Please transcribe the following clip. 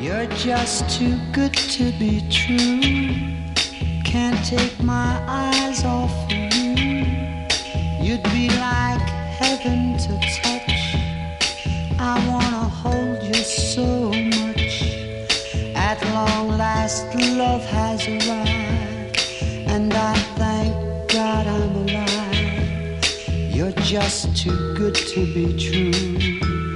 You're just too good to be true. Can't take my eyes off of you. You'd be like heaven to touch. I wanna hold you so much. At long last love has arrived, and I thank God I'm alive. You're just too good to be true.